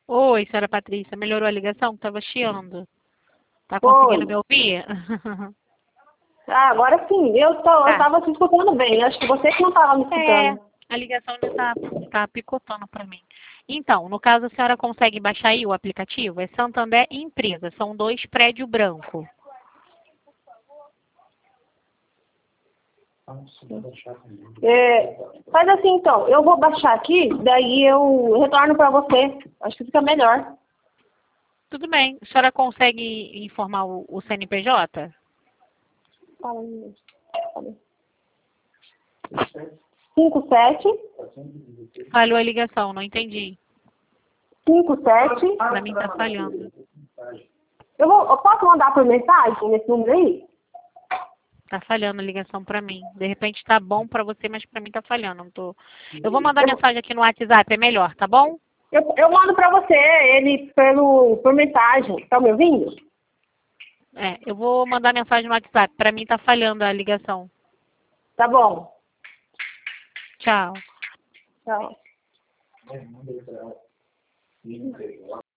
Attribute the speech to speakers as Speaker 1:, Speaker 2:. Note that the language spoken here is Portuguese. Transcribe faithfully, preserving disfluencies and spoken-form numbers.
Speaker 1: Oi, senhora Patrícia, melhorou a ligação? Estava chiando. Tá conseguindo
Speaker 2: Oi.
Speaker 1: me ouvir?
Speaker 2: Ah, agora sim. Eu, tô, eu
Speaker 1: Tá.
Speaker 2: tava te escutando bem. Acho que você que não tava me
Speaker 1: É,
Speaker 2: escutando.
Speaker 1: a ligação não tá, tá picotando para mim. Então, no caso, a senhora consegue baixar aí o aplicativo? É Santander Empresa, são dois prédios brancos.
Speaker 2: É, faz assim então. Eu vou baixar aqui, daí eu retorno pra você. Acho que fica melhor.
Speaker 1: Tudo bem. A senhora consegue informar o, o C N P J?
Speaker 2: Fala aí. Fala aí. cinco sete
Speaker 1: Falhou a ligação, não entendi.
Speaker 2: cinco sete.
Speaker 1: Para mim tá falhando.
Speaker 2: Eu, vou, eu posso mandar por mensagem nesse número aí?
Speaker 1: Tá falhando a ligação para mim. De repente tá bom para você, mas para mim tá falhando. Não tô... Eu vou mandar
Speaker 2: Eu,
Speaker 1: mensagem aqui no WhatsApp, é melhor, tá bom?
Speaker 2: eu, eu mando pra você ele pelo, por mensagem. Tá me ouvindo?
Speaker 1: É, eu vou mandar mensagem no WhatsApp. Para mim tá falhando a ligação.
Speaker 2: Tá bom.
Speaker 1: Tchau.
Speaker 2: Tchau.